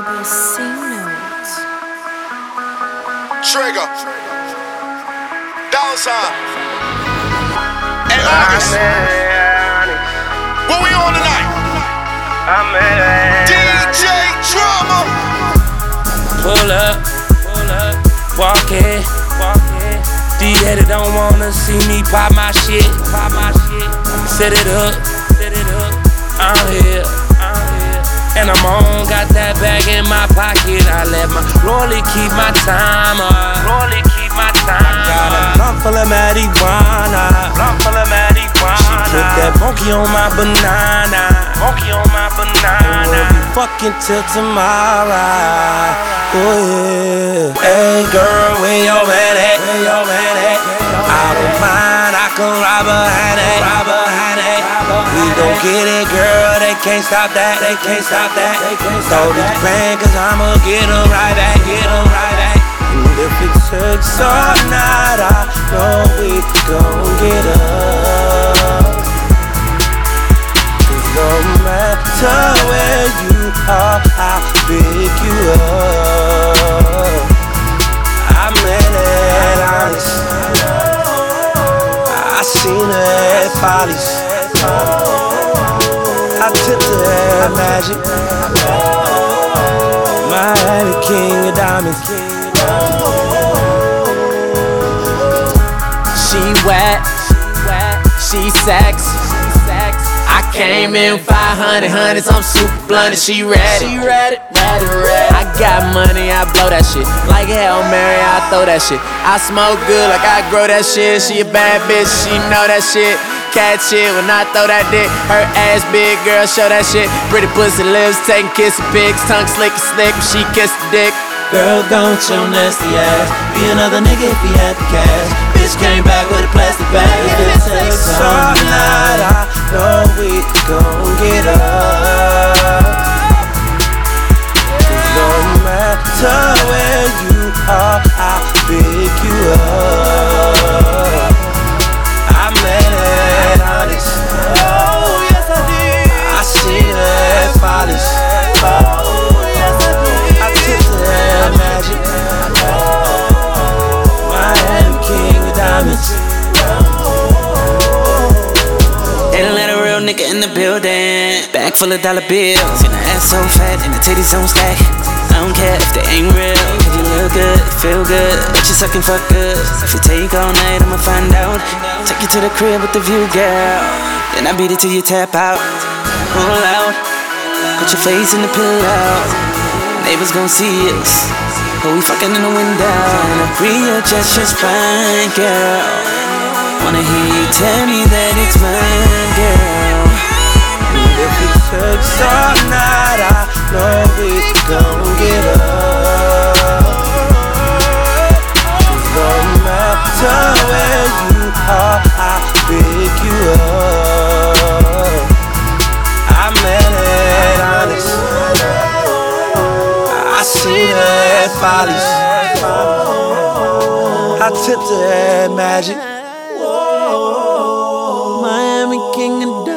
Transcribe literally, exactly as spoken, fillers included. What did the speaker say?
Trigger, dollar sign, and August. What we on tonight? D J Drama. Pull up, pull up, walk in, walk in. D-Headed don't wanna see me pop my shit, pop my shit. Set it up, set it up. I'm here, I'm here. And I'm on, got that bag in my pocket. I let my rollie keep my time up. Rollie keep my time I got a blunt full of marijuana. Blunt full of marijuana. She put that monkey on my banana. Monkey on my banana. And we'll be fucking till tomorrow. Oh yeah. Hey girl, where your man at? Where your man at? I don't mind, I can rob a honey. Rob a honey. We gon' get it, girl. They can't stop that. They can't stop that. They can't stop that. Plan, cause I'ma get 'em right back. Get 'em right back. And if it takes all night, I know we gon' get up. Cause no matter where you are, I'll pick you up. I'm in it honest. I seen her at Follies. I tipped her at Magic. Miami King of Diamonds. She wet, she sex. I came in five hundred hundreds, I'm super blunt and she ready. She ready, ready, ready. I got money, I blow that shit. Like Hail Mary, I throw that shit. I smoke good like I grow that shit. She a bad bitch, she know that shit. Cat shit when I throw that dick. Her ass big, girl, show that shit. Pretty pussy lips, taking kissing pics. Tongue slick and slick when she kiss the dick. Girl, gon' your nasty ass. Be another nigga if he had the cash. Bitch came back with a plastic bag. If it takes all night, I know we gon' get up. No matter where you are, I'll pick you up. I'm mad at honest. oh yes I did. I seen her at Follies. Oh yes I did. I tipped her at Magic. Miami King of Diamonds. They done let a real nigga in the building. Bag full of dollar bills. And the ass so fat and the titties on stack. I don't care if they ain't real. Cause you look good, feel good, but you suckin' fuck good. If you take all night, I'ma find out. Take you to the crib with the view, girl. Then I beat it till you tap out. Pull out, put your face in the pillow. Neighbors gon' see us, but we fucking in the window. And I readjust your spine, girl. Wanna hear you tell me that it's mine, girl. If it takes all night, I know we gon' get up. No matter where you are, I'll pick you up. I'm mad at honest. I seen her at Follies. I tipped her at Magic. Miami King of